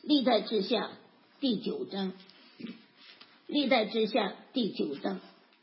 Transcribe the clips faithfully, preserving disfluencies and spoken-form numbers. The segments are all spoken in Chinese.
历代志下第九章，历代志下第九章，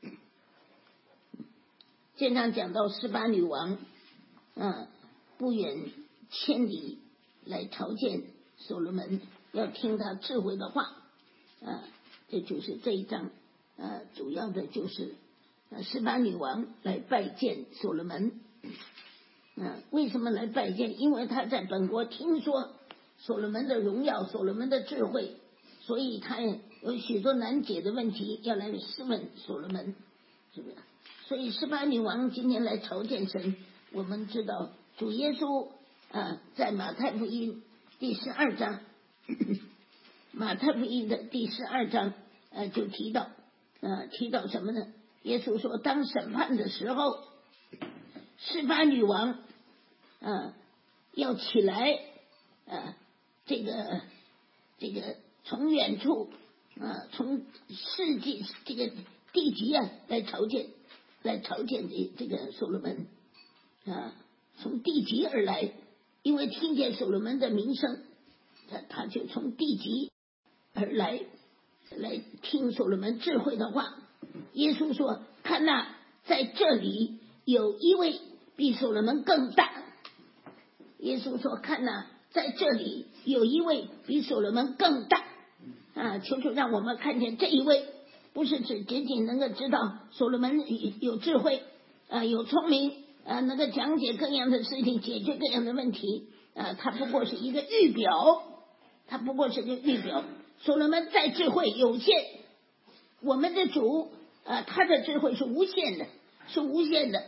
经常讲到十八女王，啊，不远千里来朝见所罗门，要听他智慧的话，啊，这就是这一章，啊，主要的就是十八女王来拜见所罗门。嗯，为什么来拜见？因为他在本国听说所罗门的荣耀，所罗门的智慧，所以他有许多难解的问题要来试问所罗门，是不是？所以十八女王今天来朝见神，我们知道主耶稣啊，在马太福音第十二章，马太福音的第十二章呃就提到呃提到什么呢？耶稣说，当审判的时候，十八女王啊要起来啊，这个这个从远处啊，从世界这个地极啊来朝见，来朝见这这个所罗门啊，从地极而来，因为听见所罗门的名声，他他就从地极而来，来听所罗门智慧的话。耶稣说，看哪，在这里有一位比所罗门更大。耶稣说，看哪，在这里有一位比所罗门更大啊！求求让我们看见这一位，不是只仅仅能够知道所罗门有智慧啊，有聪明啊，能够讲解各样的事情，解决各样的问题啊，他不过是一个预表，他不过是个预表。所罗门再智慧有限，我们的主啊，他的智慧是无限的，是无限的。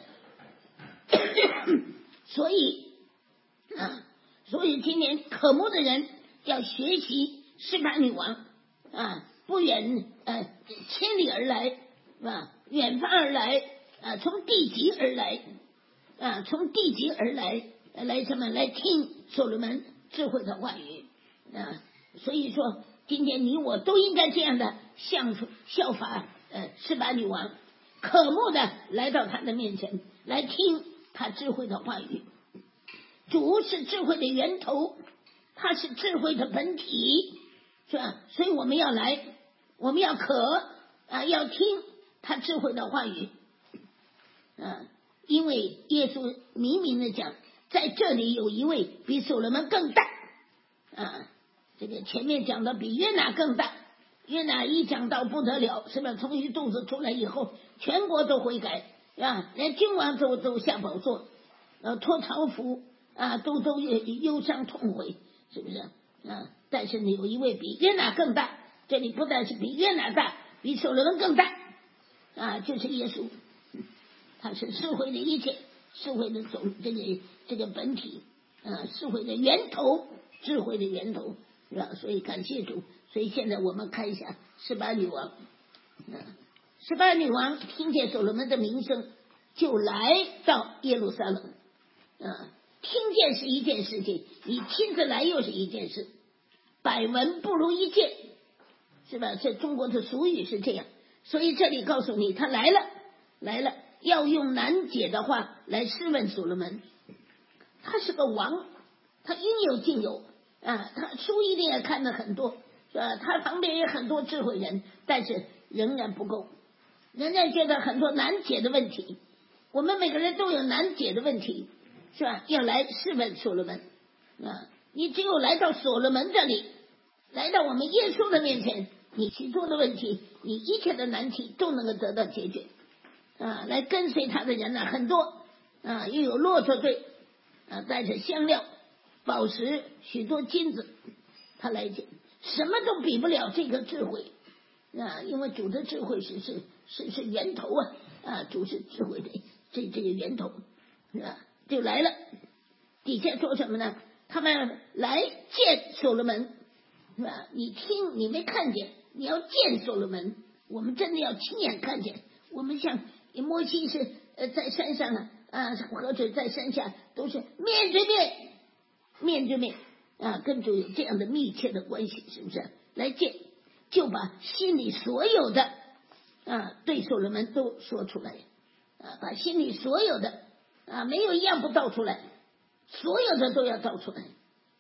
所以啊，所以今年渴慕的人要学习十八女王啊，不远呃千里而来是吧？远方而来啊，从地极而来啊，从地极而来来什么？来听所罗门智慧的话语啊。所以说，今天你我都应该这样的效效法呃十八女王，渴慕的来到他的面前，来听他智慧的话语。主是智慧的源头，他是智慧的本体，是吧？所以我们要来，我们要渴啊，要听他智慧的话语啊。因为耶稣明明的讲，在这里有一位比所罗门更大啊。这个前面讲的比约拿更大，约拿一讲到不得了，是吧？从鱼肚子出来以后，全国都悔改啊，连君王都都下宝座，呃，脱朝服啊，都都忧伤痛悔，是不是啊？但是呢，有一位比约拿更大，这里不但是比约拿大，比所罗门更大啊，就是耶稣，他是智慧的一切，智慧的总这个这个本体啊，智慧的源头，智慧的源头。是吧？所以感谢主。所以现在我们看一下十八女王，啊，十八女王听见所罗门的名声，就来到耶路撒冷。啊，听见是一件事情，你亲自来又是一件事，百闻不如一见，是吧？这中国的俗语是这样。所以这里告诉你，他来了，来了，要用难解的话来试问所罗门。他是个王，他应有尽有。啊，他书一定也看了很多，是吧？他旁边有很多智慧人，但是仍然不够，仍然觉得很多难解的问题。我们每个人都有难解的问题，是吧？要来试问所罗门啊！你只有来到所罗门这里，来到我们耶稣的面前，你许多的问题，你一切的难题都能够得到解决啊！来跟随他的人呢、啊、很多啊，又有骆驼队啊，带着香料。宝石许多金子，他来讲什么都比不了这个智慧啊！因为主的智慧是是是是源头啊啊！主是智慧的这这个源头是吧？就来了，底下说什么呢？他们来见所罗门是吧？你听你没看见，你要见所罗门，我们真的要亲眼看见。我们像摩西是呃在山上啊啊，河水在山下，都是面对面。面对面啊，跟主有这样的密切的关系，是不是？来见，就把心里所有的啊，对所罗门都说出来啊，把心里所有的啊，没有一样不道出来，所有的都要道出来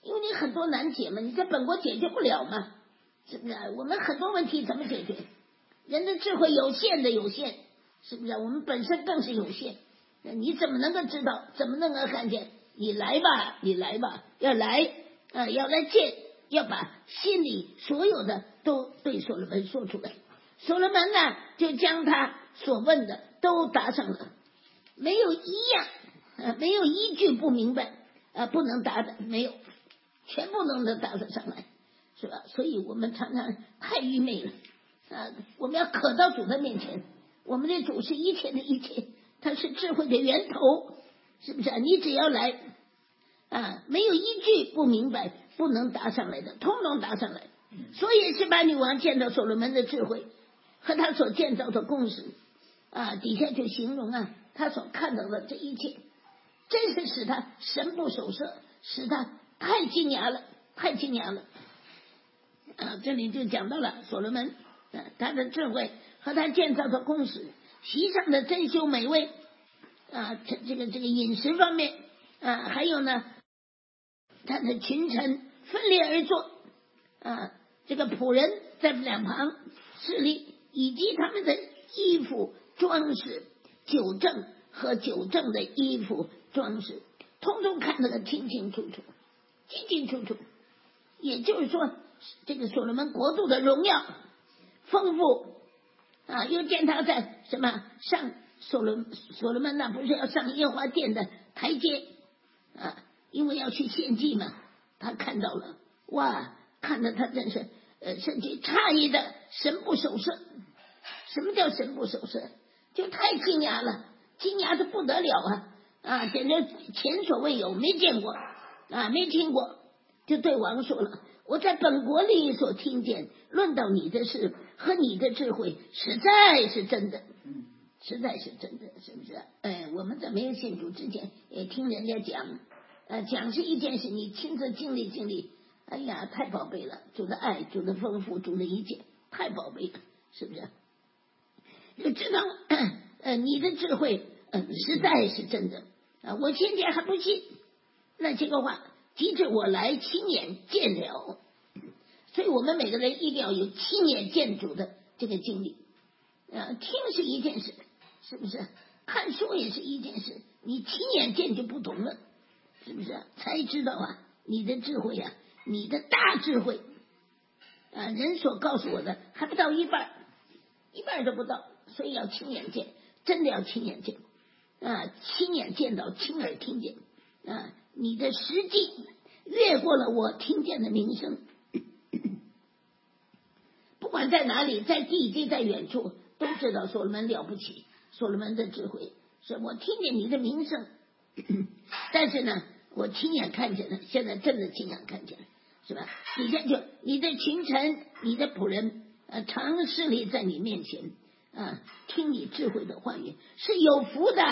因为你很多难解嘛，你在本国解决不了嘛，是不是？我们很多问题怎么解决？人的智慧有限的有限，是不是？我们本身更是有限，你怎么能够知道？怎么能够看见？你来吧，你来吧，要来啊，要来见，要把心里所有的都对所罗门说出来。所罗门呢，就将他所问的都答上了，没有一样啊，没有一句不明白啊，不能答的，没有，全部都能答得上来，是吧？所以我们常常太愚昧了啊！我们要可到主的面前，我们的主是一切的一切，他是智慧的源头，是不是啊？你只要来啊，没有一句不明白不能答上来的，通通答上来。所以示巴女王见到所罗门的智慧和他所建造的宫室啊，底下就形容啊，他所看到的这一切，真是使他神不守舍，使他太惊讶了，太惊讶了啊！这里就讲到了所罗门啊，他的智慧和他建造的宫室，席上的珍馐美味啊，这这个这个饮食方面啊，还有呢，他的群臣分列而坐啊，这个仆人在两旁侍立，以及他们的衣服装饰、酒政和酒政的衣服装饰，通通看得个清清楚楚，清清楚楚。也就是说，这个所罗门国度的荣耀丰富啊，又见他在什么上所罗所罗门那不是要上耶和华殿的台阶啊，因为要去献祭嘛，他看到了，哇，看得他真是呃，甚至诧异的神不守舍。什么叫神不守舍？就太惊讶了，惊讶的不得了啊啊，简直前所未有，没见过啊，没听过。就对王说了，我在本国里所听见论到你的事和你的智慧，实在是真的，实在是真的，是不是？哎，我们在没有信主之前也听人家讲，呃，讲是一件事，你亲自经历经历，哎呀，太宝贝了，主的爱，主的丰富，主的一切，太宝贝了，是不是？就知道呃，你的智慧嗯、呃，实在是真的啊！我先前还不信，那这个话即使我来亲眼见了，所以我们每个人一定要有亲眼见主的这个经历啊！听是一件事，是不是？看书也是一件事，你亲眼见就不同了，是不是？才知道啊，你的智慧啊，你的大智慧啊，人所告诉我的还不到一半，一半都不到。所以要亲眼见，真的要亲眼见啊！亲眼见到，亲耳听见啊！你的实际越过了我听见的名声，不管在哪里，在地界，在远处，都知道所罗门了不起，所罗门的智慧。是我听见你的名声，但是呢，我亲眼看见了，现在真的亲眼看见了，是吧？底下就你的群臣，你的仆人，呃，常侍立在你面前。啊，听你智慧的话语是有福的，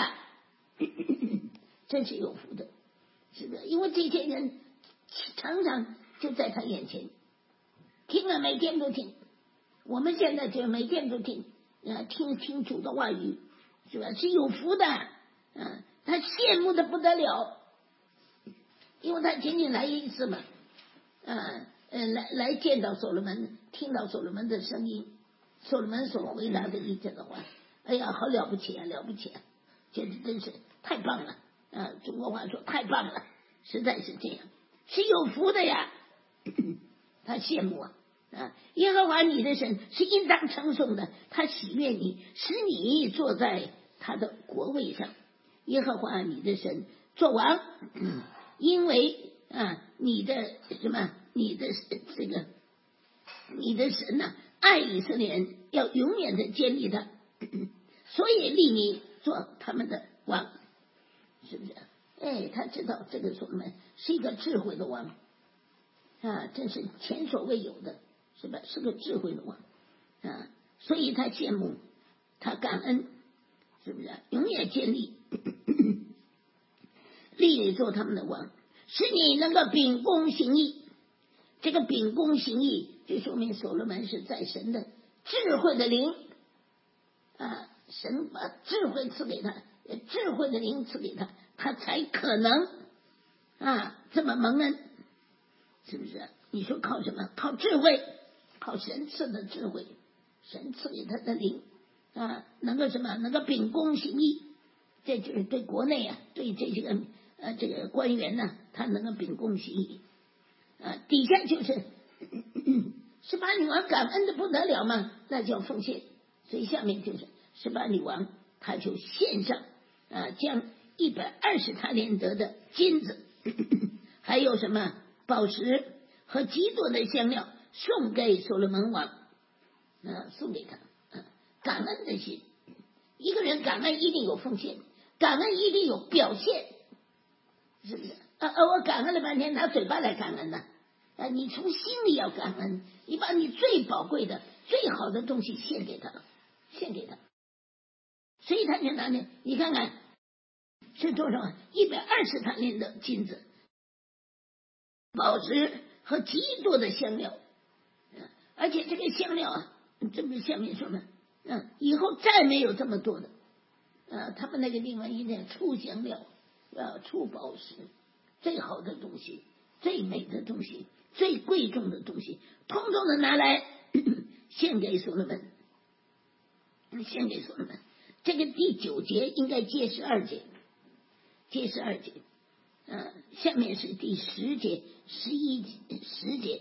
真是有福的，是的，因为这些人常常就在他眼前，听了每天都听，我们现在就每天都听啊，听听主的话语，是吧？是有福的，啊，他羡慕的不得了，因为他仅仅来一次嘛，啊，呃，来来见到所罗门，听到所罗门的声音。所罗门所回答的一切的话，哎呀，好了不起啊，了不起啊，简直真是太棒了啊！中国话说太棒了，实在是这样，是有福的呀。他羡慕啊啊！耶和华你的神是应当称颂的，他喜悦你，使你坐在他的国位上。耶和华你的神做王，因为啊，你的什么，你的这个，你的神呐、啊。爱以色列人，要永远的建立他，所以立你做他们的王，是不是？哎，他知道这个所罗门是一个智慧的王啊，真是前所未有的，是吧？是个智慧的王啊，所以他羡慕，他感恩，是不是？永远建立，立你做他们的王，使你能够秉公行义。这个秉公行义，就说明所罗门是在神的智慧的灵啊，神把智慧赐给他，智慧的灵赐给他，他才可能啊这么蒙恩是不是？你说靠什么？靠智慧，靠神赐的智慧，神赐给他的灵啊，能够什么？能够秉公行义。这就是对国内啊，对这些个呃这个官员呢、啊，他能够秉公行义啊。底下就是十八女王感恩的不得了嘛，那叫奉献。所以下面就是十八女王，她就献上啊，将一百二十塔连得的金子，还有什么宝石和极多的香料送给所罗门王啊，送给他啊，感恩的心。一个人感恩一定有奉献，感恩一定有表现，是不是？啊啊！我感恩了半天，拿嘴巴来感恩呢？啊，你从心里要感恩，你把你最宝贵的、最好的东西献给他，献给他。所以他就拿呢，你看看是多少？一百二十塔连的金子、宝石和极多的香料，而且这个香料啊，这不是下面说的，嗯，以后再没有这么多的。啊，他们那个地方一点出香料，啊，出宝石，最好的东西，最美的东西，最贵重的东西，通通的拿来献给所罗门，献给所罗门。这个第九节应该接十二节，接十二节，啊，下面是第十节、十一节、十节，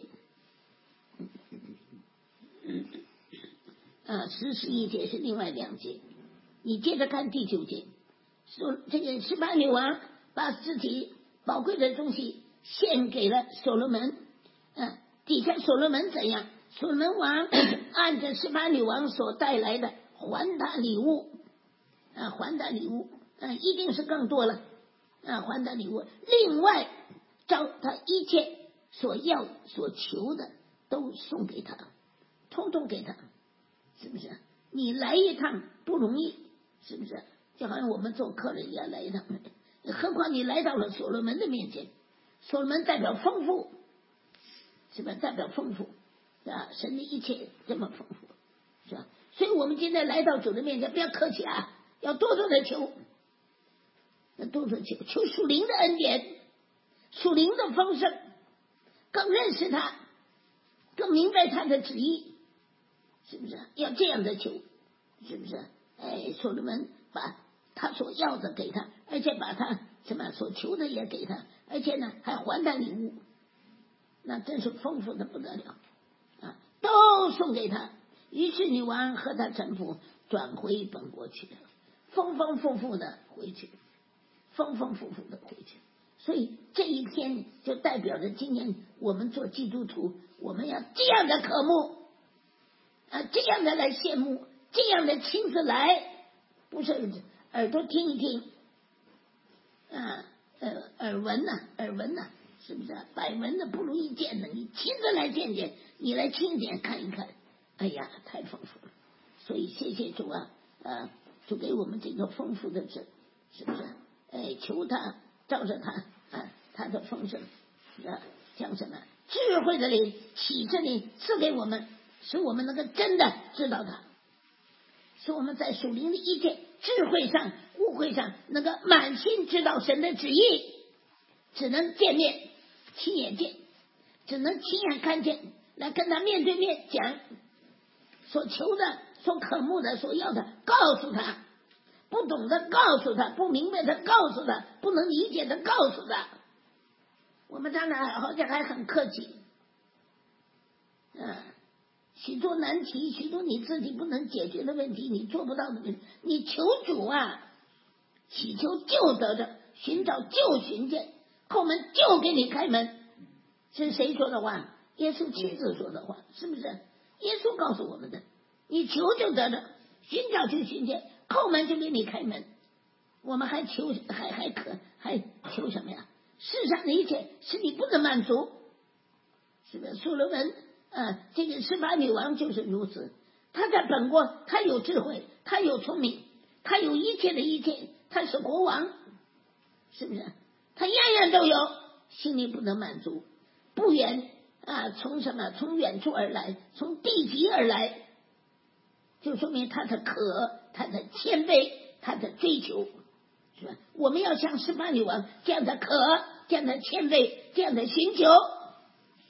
嗯，啊，十、十一节是另外两节。你接着看第九节，说这个十八女王把自己宝贵的东西献给了所罗门，嗯，底下所罗门怎样？所罗门王按着十八女王所带来的还他礼物，啊，还他礼物，啊，一定是更多了，啊，还他礼物。另外，照他一切所要所求的都送给他，通通给他，是不是？你来一趟不容易。是不是？就好像我们做客人一样来一趟，何况你来到了所罗门的面前，所罗门代表丰富，是吧？代表丰富，啊，神的一切这么丰富，是吧？所以我们今天来到主的面前，不要客气啊，要多多的求，要多多求，求属灵的恩典，属灵的丰盛，更认识他，更明白他的旨意，是不是？要这样的求，是不是？哎，所罗门把他所要的给他，而且把他什么所求的也给他，而且呢还还他礼物，那真是丰富的不得了啊！都送给他。于是女王和他臣仆转回本国去了，丰丰富富的回去，丰丰富富的回去。所以这一天就代表着今年我们做基督徒，我们要这样的渴慕啊，这样的来羡慕。这样的亲自来，不是耳朵听一听，啊，呃，耳闻呐、啊，耳闻呐、啊，是不是？百闻的不如一见的，你亲自来见见，你来亲眼看一看，哎呀，太丰富了。所以谢谢主啊，啊，主给我们这个丰富的旨，是不是？哎，求他照着他啊，他的丰盛啊，讲什么智慧的灵、启示灵赐给我们，使我们能够真的知道他。使我们在属灵的一切智慧上、误会上，能够满心知道神的旨意。只能见面，亲眼见，只能亲眼看见，来跟他面对面讲所求的、所渴慕的、所要的，告诉他。不懂的告诉他，不明白的告诉他，不能理解的告诉他。我们当然好像还很客气，嗯。许多难题，许多你自己不能解决的问题，你做不到的问题，你求主啊，祈求就得着，寻找就寻见，叩门就给你开门。是谁说的话？耶稣亲自说的话，是不是？耶稣告诉我们的，你求就得着，寻找就寻见，叩门就给你开门。我们还求还还可还求什么呀？世上的一切使你不能满足，是不是？所罗门啊，这个十八女王就是如此。她在本国，她有智慧，她有聪明，她有一切的一切，她是国王，是不是？她样样都有，心里不能满足，不远啊，从什么？从远处而来，从地极而来，就说明她的渴，她的谦卑，她的追求，是吧？我们要像十八女王这样的渴，这样的谦卑，这样的寻求。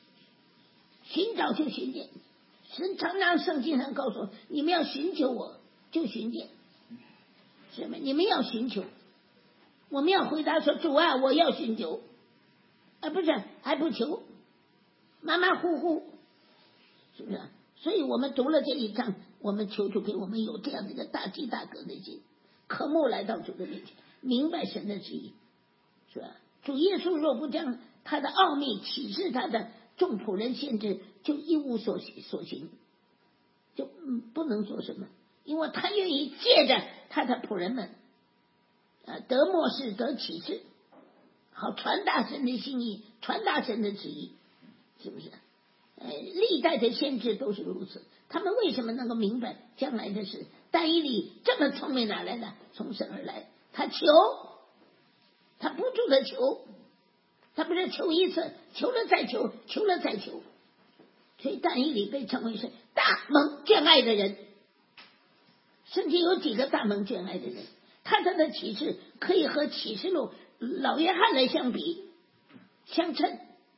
寻找就寻见。神常常圣经上告诉我，你们要寻求我，就寻见。是吗？你们要寻求，我们要回答说，主啊，我要寻求，啊，不是还不求，马马虎虎，是不是？所以我们读了这一章，我们求主给我们有这样的一个大饥大渴的心，渴慕来到主的面前，明白神的旨意，是吧？主耶稣若不将他的奥秘启示他的众仆人先知，就一无所所行，就嗯不能做什么，因为他愿意借着他的仆人们，啊，得默示得启示，好传达神的心意，传达神的旨意，是不是？呃，历代的先知都是如此，他们为什么能够明白将来的事？但以理这么聪明哪来的？从神而来，他求，他不住的求，他不是求一次，求了再求，求了再求，所以但以理被称为是大蒙眷爱的人。圣经有几个大蒙眷爱的人？他他的启示可以和启示录老约翰来相比相称。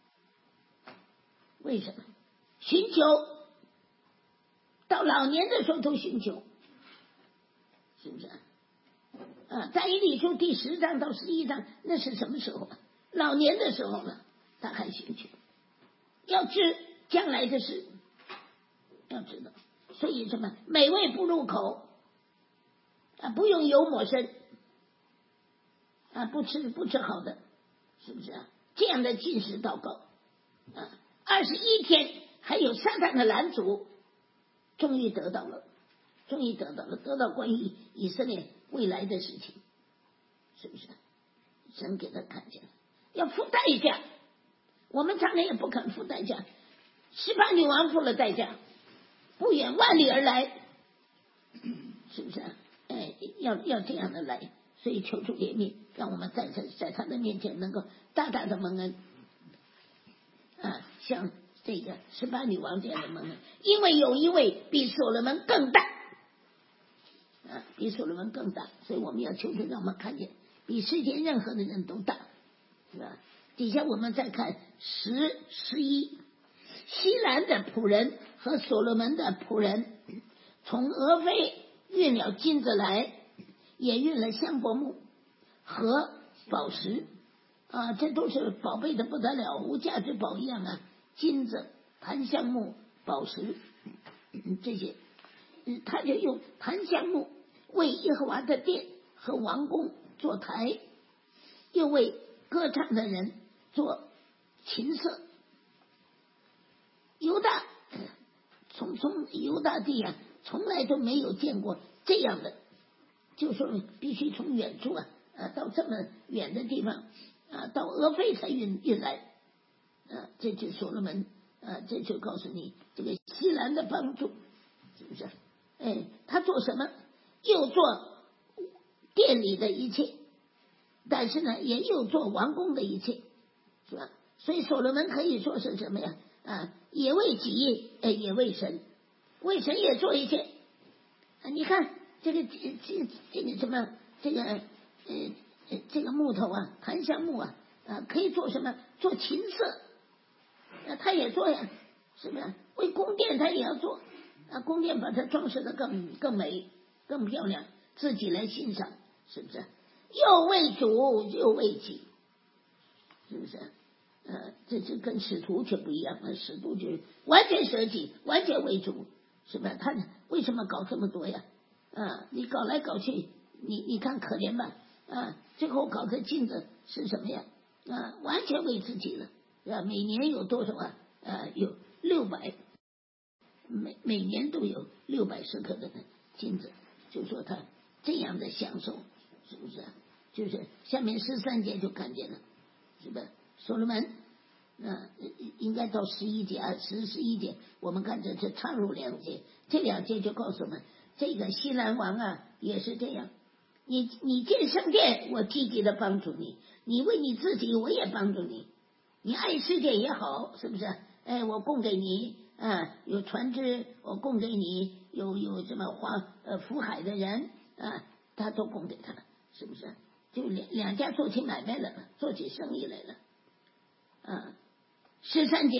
为什么？寻求，到老年的时候都寻求，是不是啊？但以理书第十章到十一章，那是什么时候啊？老年的时候了，他还寻求，要知将来的事，要知道。所以什么？美味不入口啊，不用油抹身啊，不吃不吃好的，是不是啊？这样的禁食祷告啊，二十一天。还有撒旦的拦阻，终于得到了，终于得到了，得到关于以色列未来的事情，是不是？神给他看见了，要付代价，我们常常也不肯付代价。十八女王付了代价，不远万里而来，是不是？哎，要要这样的来，所以求主怜悯，让我们在在在他的面前能够大大的蒙恩啊，像这个十八女王这样的蒙恩，因为有一位比所罗门更大啊，比所罗门更大，所以我们要求主让我们看见比世界任何的人都大，是吧？底下我们再看十十一，西兰的仆人和所罗门的仆人从俄非运了金子来，也运了香柏木和宝石啊，这都是宝贝的不得了，无价之宝一样啊。金子、檀香木、宝石，嗯、这些，嗯，他就用檀香木为耶和华的殿和王宫做台，又为歌唱的人做琴瑟。犹大从从犹大地啊，从来都没有见过这样的，就说必须从远处啊啊到这么远的地方啊，到俄非才运运来。啊，这就所罗门啊，这就告诉你这个西兰的帮助，是不是？哎，他做什么？又做殿里的一切，但是呢，也又做王宫的一切，是吧？所以所罗门可以说是什么呀？啊，也为己业，哎，也为神，为神也做一切。啊，你看这个这这这个什么，这个呃这个木头啊，檀香木啊，啊，可以做什么？做琴瑟。啊，他也做呀，是不是？为宫殿他也要做啊，宫殿把它装饰的更更美、更漂亮，自己来欣赏，是不是？又为主又为己，是不是？呃，这这跟使徒却不一样了，使徒就是完全舍己，完全为主，是不是？他为什么搞这么多呀？啊，你搞来搞去，你你看可怜吧？啊，最后搞个镜子是什么呀？啊，完全为自己了。啊，每年有多少啊？啊，有六百，每每年都有六百舍克的金子，就说他这样的享受，是不是？就是下面十三节就看见了，是不是？所罗门，啊，应该到十一节啊，十十一节，我们看这这插入两节，这两节就告诉我们，这个西兰王啊也是这样，你你建圣殿，我积极的帮助你；你为你自己，我也帮助你。你爱世界也好，是不是？哎，我供给你啊，有船只，我供给你，有有什么花呃福海的人啊，他都供给他，是不是？就两两家做起买卖来了，做起生意来了。啊，十三节，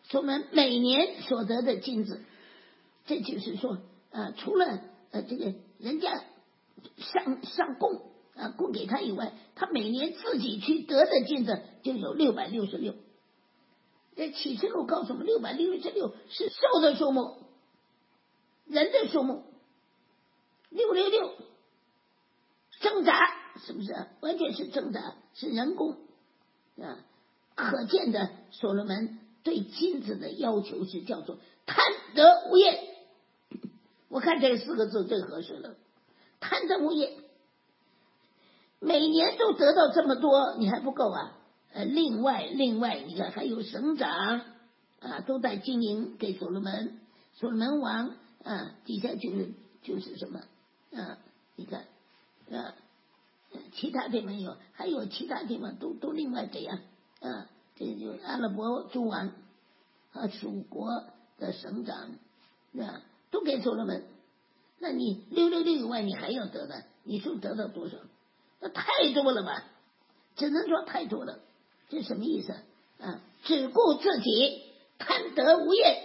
所以我们每年所得的金子，这就是说啊，除了呃这个人家上上供啊供给他以外，他每年自己去得的金子就有六百六十六。这启示录告诉我们，六百六十六是兽的数目，人的数目，六六六挣扎，是不是？完全是挣扎，是人工啊。可见的，所罗门对金子的要求是叫做贪得无厌。我看这四个字最合适了，贪得无厌。每年都得到这么多，你还不够啊？呃，另外，另外，你看还有省长啊，都在经营给所罗门，所罗门王啊，底下就是就是什么啊？你看啊，其他地方有，还有其他地方都都另外这样啊，这就阿拉伯诸王和属国的省长啊，都给所罗门。那你六六六以外，你还要得的，你说得到多少？那太多了吧？只能说太多了。这什么意思啊？只顾自己，贪得无厌。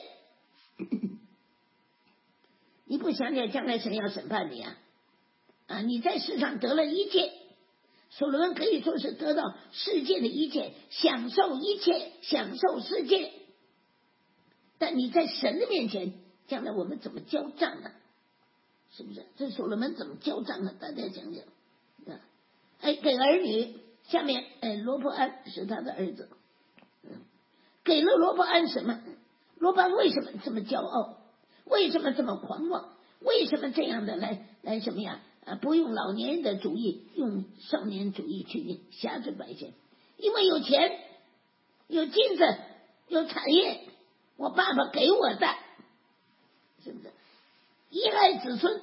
你不想想将来神要审判你啊？啊，你在世上得了一切，所罗门可以说是得到世界的一切，享受一切，享受世界。但你在神的面前，将来我们怎么交账呢？是不是？这所罗门怎么交账呢？大家想想啊！哎，给儿女，下面哎，罗伯安是他的儿子，嗯，给了罗伯安什么？罗伯安为什么这么骄傲？为什么这么狂妄？为什么这样的来来什么呀？啊，不用老年人的主义，用少年主义去辖制百姓？因为有钱，有金子，有产业，我爸爸给我的，是不是？遗害子孙，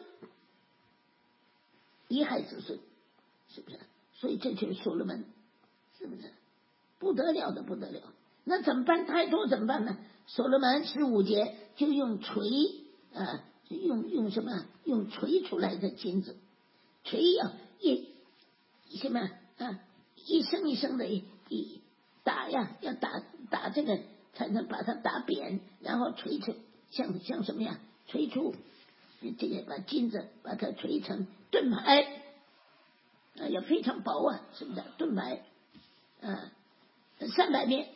遗害子孙，是不是？所以这就是所罗门，是不是不得了的不得了？那怎么办？太多怎么办呢？所罗门十五节就用锤啊，用用什么？用锤出来的金子，锤呀、啊，一什么啊？一声一声的一一打呀，要打打这个才能把它打扁，然后锤出像像什么呀？锤出这个把金子把它锤成盾牌。啊，也非常薄啊，是不是？盾牌，啊，三百面，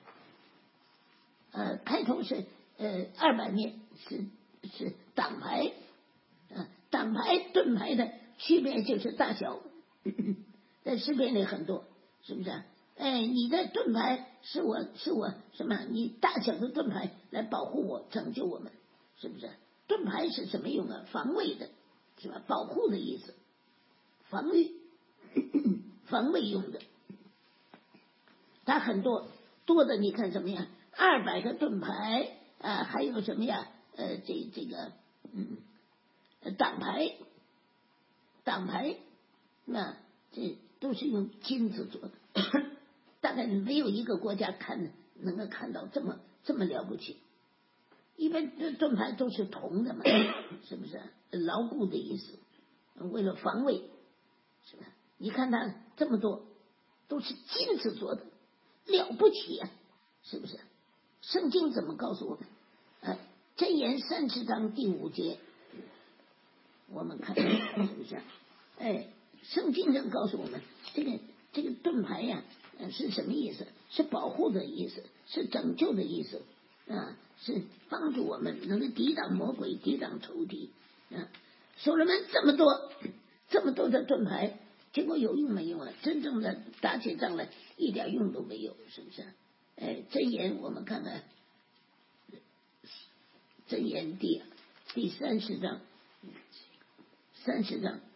呃，开头是呃二百面，是是挡牌，啊，挡牌盾牌的区别就是大小，呵呵在诗篇里很多，是不是？哎，你的盾牌是我是我什么？你大小的盾牌来保护我，拯救我们，是不是？盾牌是什么用啊？防卫的，是吧？保护的意思，防御。防卫用的，它很多多的，你看什么呀？二百个盾牌啊，还有什么呀？呃，这这个嗯，挡牌，挡牌，那这都是用金子做的，大概没有一个国家看能够看到这么这么了不起。一般盾牌都是铜的嘛，是不是？牢固的意思，为了防卫，是吧？你看它这么多都是金子做的，了不起啊，是不是？圣经怎么告诉我们？啊，箴言三十章第五节，我们看是不是？哎，圣经上告诉我们，这个这个盾牌呀、啊，是什么意思？是保护的意思，是拯救的意思啊，是帮助我们能够抵挡魔鬼，抵挡仇敌啊。所罗门这么多这么多的盾牌。结果有用没用啊？真正的打起仗来一点用都没有，是不是？哎，箴言我们看看，箴言第第三十章，三十章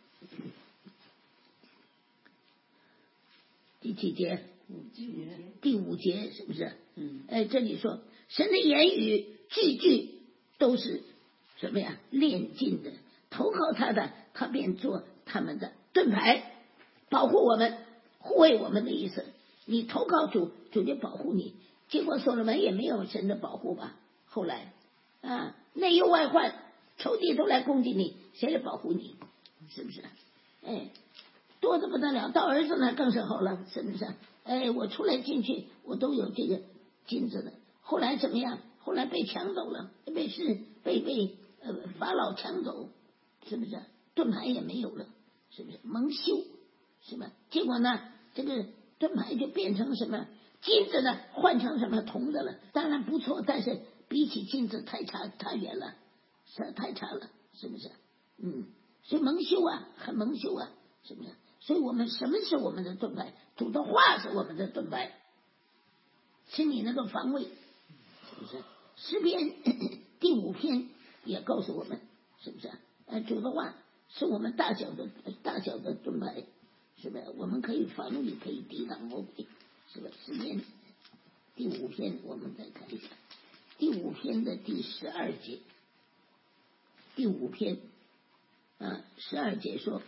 第几节？第五节是不是？嗯。哎，这里说神的言语句句都是什么呀？炼尽的，投靠他的，他便做他们的盾牌。保护我们，护卫我们的意思。你投靠主，主就保护你。结果所罗门也没有神的保护吧？后来啊，内忧外患，仇敌都来攻击你，谁来保护你？是不是？哎，多的不得了。到儿子呢更是好了，是不是？哎，我出来进去，我都有这个金子的。 后来怎么样？后来被抢走了，被是被被呃法老抢走，是不是？盾牌也没有了，是不是？蒙羞，是吧？结果呢，这个盾牌就变成什么金子的，换成什么铜的了。当然不错，但是比起金子太差太远了，是太差了，是不是？嗯，所以蒙羞啊，很蒙羞啊，是不是？所以我们什么是我们的盾牌？主的话是我们的盾牌，是你那个防卫，是不是？诗篇第五篇也告诉我们，是不是？呃，主的话是我们大小的大小的盾牌，是不是？我们可以防御，可以抵挡魔鬼，是吧？诗篇第五篇我们再看一下，第五篇的第十二节，第五篇啊，十二节说，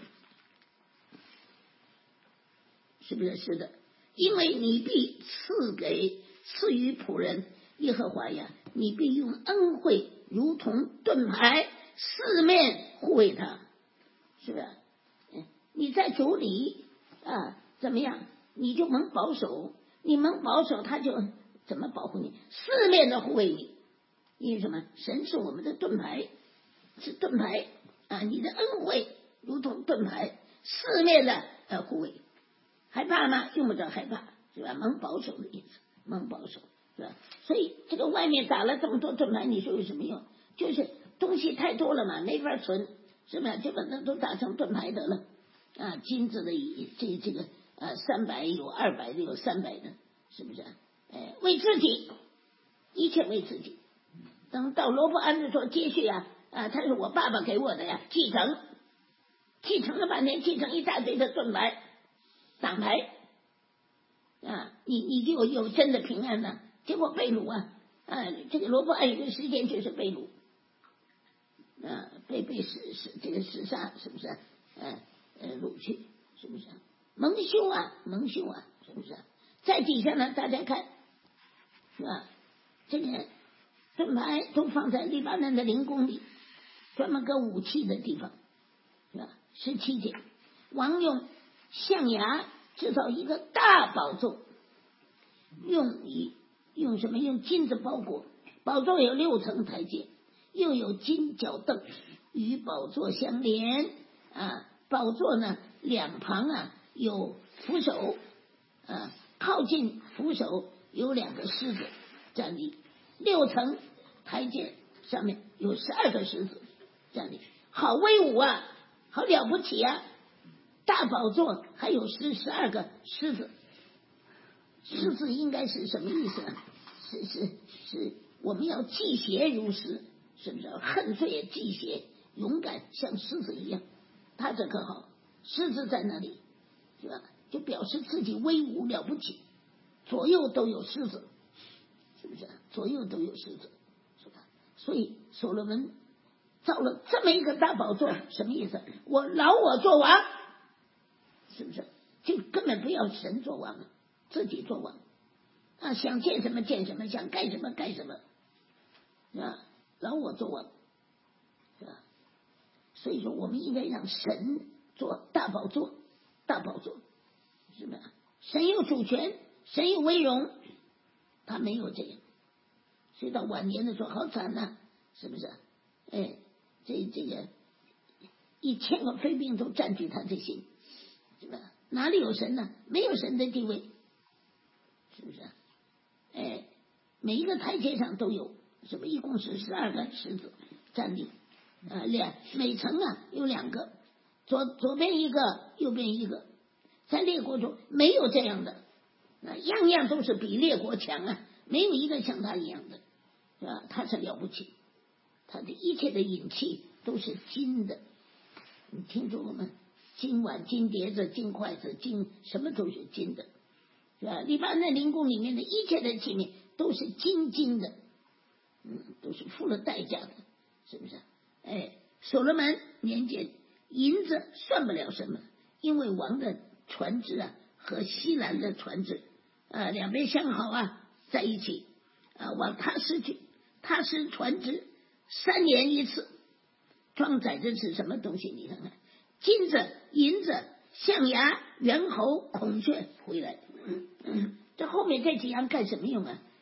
是不是？是的，因为你必赐给赐予仆人耶和华呀，你必用恩惠如同盾牌，四面护卫他，是不是？你在主里啊，怎么样？你就能保守，你能保守，他就怎么保护你？四面的护卫你，因为什么？神是我们的盾牌，是盾牌啊！你的恩惠如同盾牌，四面的呃护卫。害怕吗？用不着害怕，是吧？蒙保守的意思，蒙保守，是吧？所以这个外面打了这么多盾牌，你说有什么用？就是东西太多了嘛，没法存，是吧？就把那都打成盾牌得了啊！金子的这这个呃三百有二百的有三百的，是不是？哎，为自己，一切为自己。等到罗伯安的说接续啊啊，他是我爸爸给我的呀，继承，继承了半天，继承一大堆的盾牌。挡牌啊，你你就有真的平安了。结果被掳啊啊，这个罗伯安有个时间就是被掳啊，被被死死这个弑杀，是不是？呃呃掳去，是不是？蒙羞啊，蒙羞啊，是不是？在底下呢，大家看是吧？这个盾牌都放在黎巴嫩的灵宫里，专门搁武器的地方，是吧？十七节，王用象牙制造一个大宝座，用以用什么？用金子包裹。宝座有六层台阶，又有金脚凳与宝座相连啊。宝座呢两旁啊有扶手啊，靠近扶手有两个狮子站立。六层台阶上面有十二个狮子站立，好威武啊，好了不起啊！大宝座还有十十二个狮子，狮子应该是什么意思呢？是是是，我们要祭邪如狮，是不是？恨罪祭邪，勇敢像狮子一样。他这可好，狮子在那里，是吧？就表示自己威武了不起，左右都有狮子，是不是？左右都有狮子，是吧？所以所罗门造了这么一个大宝座，什么意思？我老我做王。是不是？就根本不要神做王，自己做王啊！想见什么见什么，想干什么干什么啊！让我做王，是吧？所以说，我们应该让神做大宝座，大宝座，是吧？神有主权，神有威荣，他没有这样。所以到晚年的时候，好惨呐、啊，是不是？哎，这这个一千个妃嫔都占据他的心。是吧？哪里有神呢？没有神的地位，是不是？哎，每一个台阶上都有什么？一共是十二个狮子站立，啊，两每层啊有两个，左左边一个，右边一个。在列国中没有这样的，啊，样样都是比列国强啊，没有一个像他一样的，是吧？他是了不起，他的一切的引器都是金的，你听说过吗？金碗、金碟子、金筷子、金什么都是金的，是吧？黎巴嫩灵宫里面的一切的器皿都是金金的，嗯，都是付了代价的，是不是？哎，所罗门年间银子算不了什么，因为王的船只啊和西兰的船只啊两边相好啊在一起啊往他失去，他失船只三年一次，装载的是什么东西？你看看。金子、银子、象牙、猿猴、孔雀回来，嗯嗯，这后面这几样干什么用啊？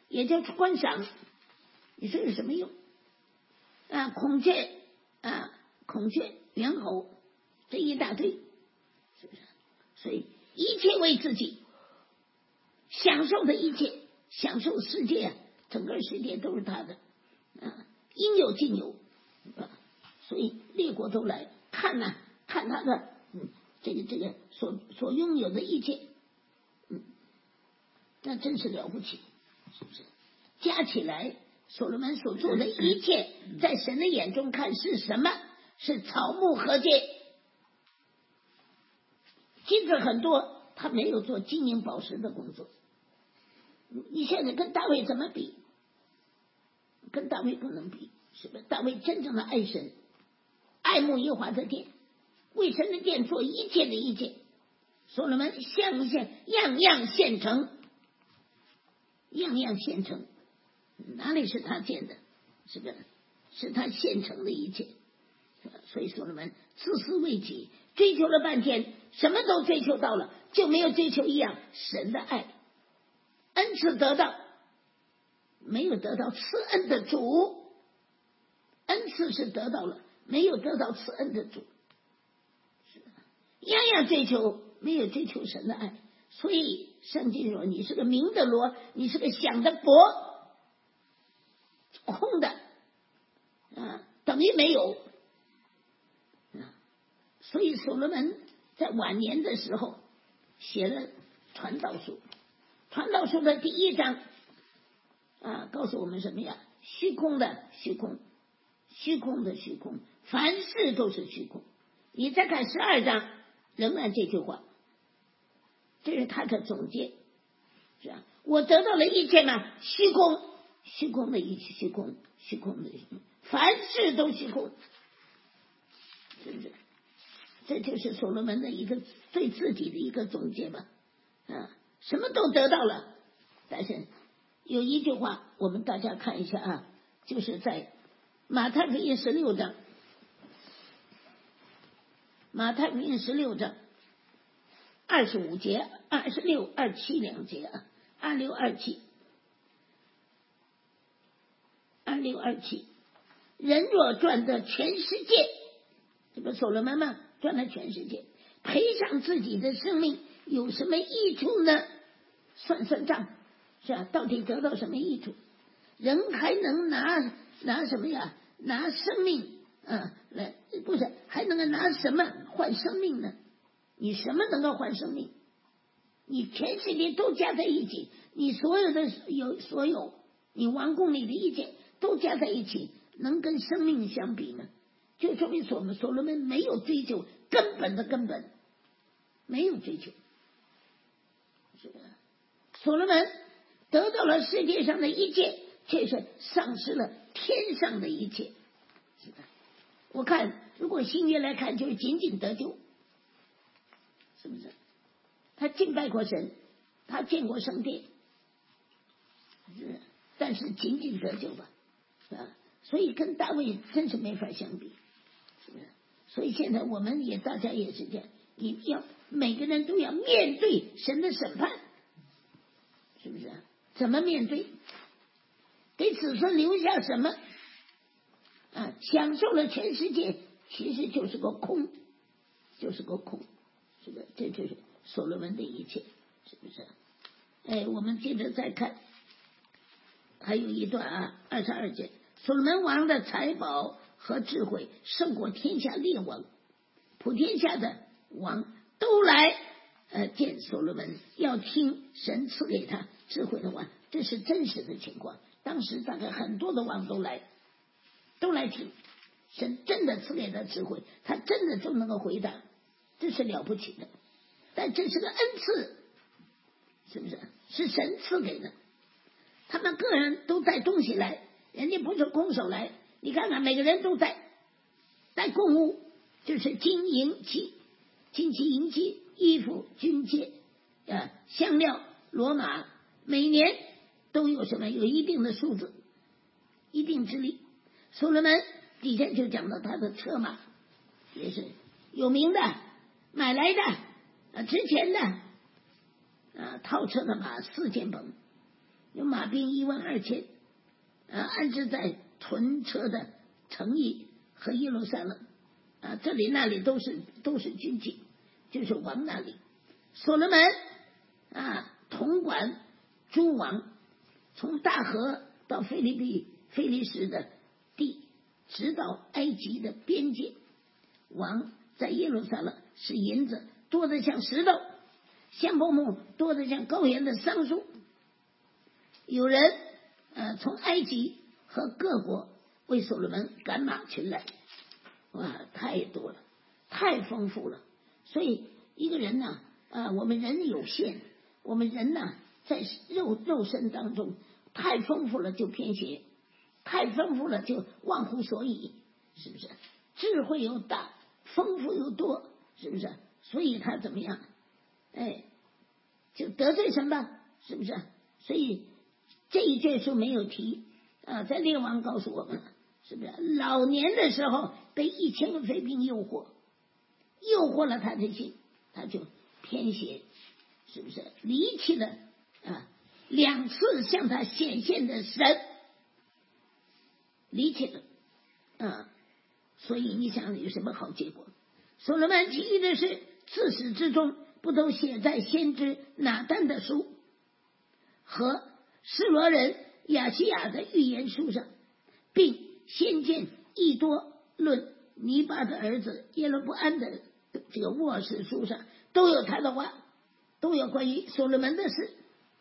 也叫观赏，你说有什么用啊？孔雀啊，孔雀、猿猴，这一大堆，是不是？所以一切为自己享受的一切，享受世界啊，整个世界都是他的啊，应有尽有啊。所以列国都来看呐、啊，看他的嗯，这个这个所所拥有的一切，嗯，那真是了不起，是不是？加起来，所罗门所做的一切，在神的眼中看是什么？是草木禾秸。金子很多，他没有做金银宝石的工作。你现在跟大卫怎么比？跟大卫不能比，是不是？大卫真正的爱神，爱慕耶和华的殿，为神的殿做一切的一切。所罗门项项样样现成，样样现成，哪里是他建的？是不是？是他现成的一切。所以所罗门自私为己，追求了半天，什么都追求到了，就没有追求一样神的爱。恩赐得到，没有得到赐恩的主。恩赐是得到了，没有得到赐恩的主。样样追求，没有追求神的爱。所以圣经说你是个明的罗，你是个响的钹，空的啊，等于没有。所以所罗门在晚年的时候写了传道书，传道书的第一章啊，告诉我们什么呀？虚空的虚空，虚空的虚空，凡事都是虚空。你再看十二章，仍然这句话，这是他的总结，是吧？我得到了一切嘛，虚空，虚空的一切，虚空，虚空的虚空，凡事都虚空，是不是？这就是所罗门的一个对自己的一个总结吧，啊，什么都得到了，但是有一句话，我们大家看一下啊，就是在马太福音十六章，马太福音十六章二十五节、二十六、二七两节啊，二六二七，二六二七，人若赚得全世界，这不所罗门吗？赚了全世界，赔上自己的生命有什么益处呢？算算账，是吧？到底得到什么益处？人还能拿拿什么呀？拿生命啊来，不是还能够拿什么换生命呢？你什么能够换生命？你全世界都加在一起，你所有的有所有，你王宫里的一切都加在一起，能跟生命相比吗？就说明所所罗门没有追求根本的根本，没有追求，是吧？所罗门得到了世界上的一切，却是丧失了天上的一切，是吧？我看如果新约来看，就是仅仅得救，是不是？他敬拜过神，他见过圣殿，是，但是仅仅得救吧，啊，所以跟大卫真是没法相比。所以现在我们也大家也是这样，你要每个人都要面对神的审判，是不是？怎么面对？给子孙留下什么？啊，享受了全世界，其实就是个空，就是个空，是不是？这就是所罗门的一切，是不是？哎，我们接着再看，还有一段啊，二十二节，所罗门王的财宝和智慧胜过天下列王，普天下的王都来呃见所罗门，要听神赐给他智慧的话，这是真实的情况。当时大概很多的王都来，都来听神真的赐给他智慧，他真的就能够回答，这是了不起的。但这是个恩赐，是不是？是神赐给的。他们个人都带东西来，人家不是空手来。你看看，每个人都带带贡物，就是金银器、金器、银器、衣服、军械、啊香料、骡马，每年都有什么？有一定的数字，一定之力。所罗门底下就讲到他的车马，也是有名的，买来的，啊值钱的，啊套车的马四千棚， 有马兵一万二千，啊，安置在屯车的城邑和耶路撒冷，啊，这里那里都是都是军警，就是王那里。所罗门啊，统管诸王，从大河到腓立比腓利士的地，直到埃及的边界。王在耶路撒冷是银子多得像石头，香柏木多得像高原的桑树。有人呃从埃及和各国为所罗门赶马群来，哇，太多了，太丰富了。所以一个人呢，呃，我们人有限，我们人呢在肉肉身当中太丰富了就偏邪，太丰富了就忘乎所以，是不是？智慧又大，丰富又多，是不是？所以他怎么样？哎，就得罪神吧，是不是？所以这一卷书没有提啊，在列王告诉我们，是不是？老年的时候被一千个妃嫔诱惑，诱惑了他的心，他就偏邪，是不是？离弃了啊两次向他显现的神，离弃了啊，所以你想有什么好结果？所罗门其余的事，自始至终不都写在先知拿但的书和示罗人亚西亚的预言书上，并先见益多论尼巴的儿子耶罗波安的这个卧室书上，都有他的话，都有关于所罗门的事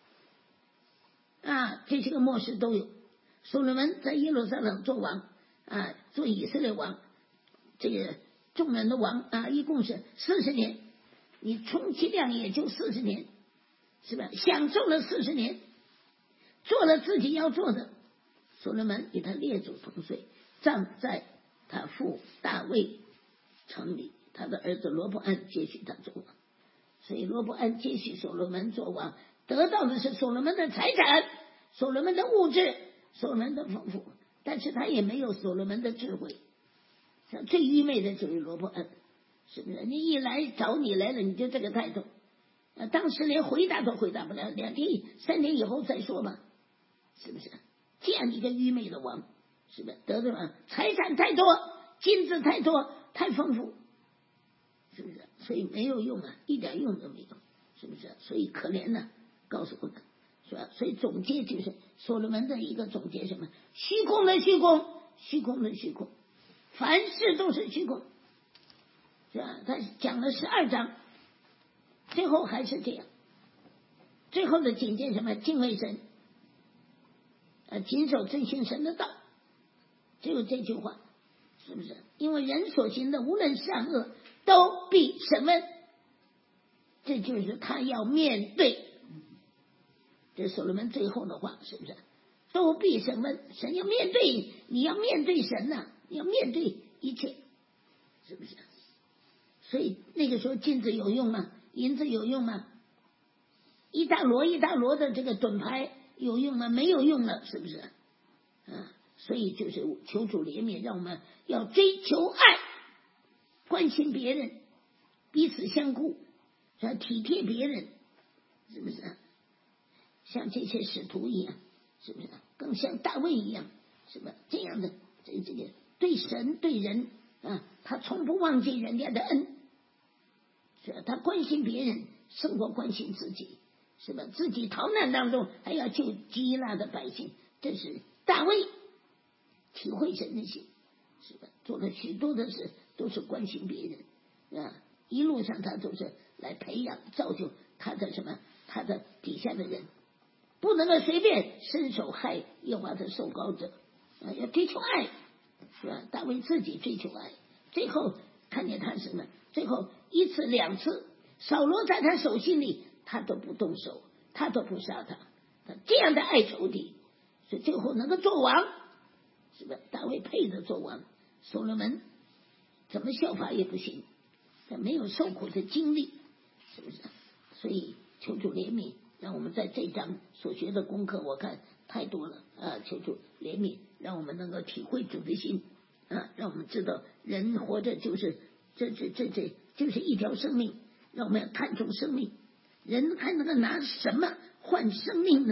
啊，这些个末世都有。所罗门在耶路撒冷做王啊，做以色列王，这个众人的王啊，一共是四十年，你充其量也就四十年，是吧？享受了四十年，做了自己要做的。所罗门与他列祖同岁，葬在他父大卫城里，他的儿子罗伯安接续他做王。所以罗伯安接续所罗门做王，得到的是所罗门的财产，所罗门的物质，所罗门的丰富，但是他也没有所罗门的智慧。像最愚昧的就是罗伯安，是不是？你一来找你来了，你就这个态度，呃，当时连回答都回答不了，两天三天以后再说吧，是不是？这样一个愚昧的王，是不是？得罪了，财产太多，金子太多，太丰富，是不是？所以没有用啊，一点用都没有，是不是？所以可怜呢，告诉我们，是吧？所以总结就是所罗门的一个总结，什么？虚空的虚空，虚空的虚空，凡事都是虚空，是吧？他讲了十二章，最后还是这样。最后的警戒什么？敬畏神，呃，谨守遵行神的道，只有这句话，是不是？因为人所行的无论善恶，都必审问，这就是他要面对。这所罗门最后的话，是不是？都必审问，神要面对，你要面对神呐、啊，你要面对一切，是不是？所以那个时候金子有用吗？银子有用吗？一大摞一大摞的这个盾牌有用吗？没有用了，是不是？啊，所以就是求主怜悯，让我们要追求爱，关心别人，彼此相顾，要体贴别人，是不是？像这些使徒一样，是不是？更像大卫一样，是吧？这样的这这个对神对人啊，他从不忘记人家的恩，是吧？他关心别人，胜过关心自己，是吧？自己逃难当中还要救基拉的百姓，这是大卫体会神的心，是吧？做了许多的事都是关心别人啊，一路上他都是来培养造就他的什么，他的底下的人。不能够随便伸手害耶和华的受膏者啊，要追求爱，是吧？大卫自己追求爱，最后看见他什么？最后一次两次，扫罗在他手心里，他都不动手，他都不杀他，他这样的爱仇敌，所以最后能够做王，是吧？大卫配着做王，所罗门怎么效法也不行，他没有受苦的经历，是不是？所以求主怜悯。让我们在这章所学的功课，我看太多了啊！求主怜悯，让我们能够体会主的心啊！让我们知道人活着就是这这这这就是一条生命，让我们要看重生命。人还能够拿什么换生命呢？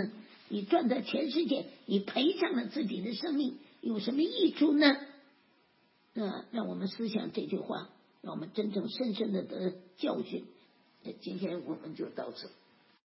你赚到全世界，你赔上了自己的生命，有什么益处呢？啊，让我们思想这句话，让我们真正深深的得教训。今天我们就到此。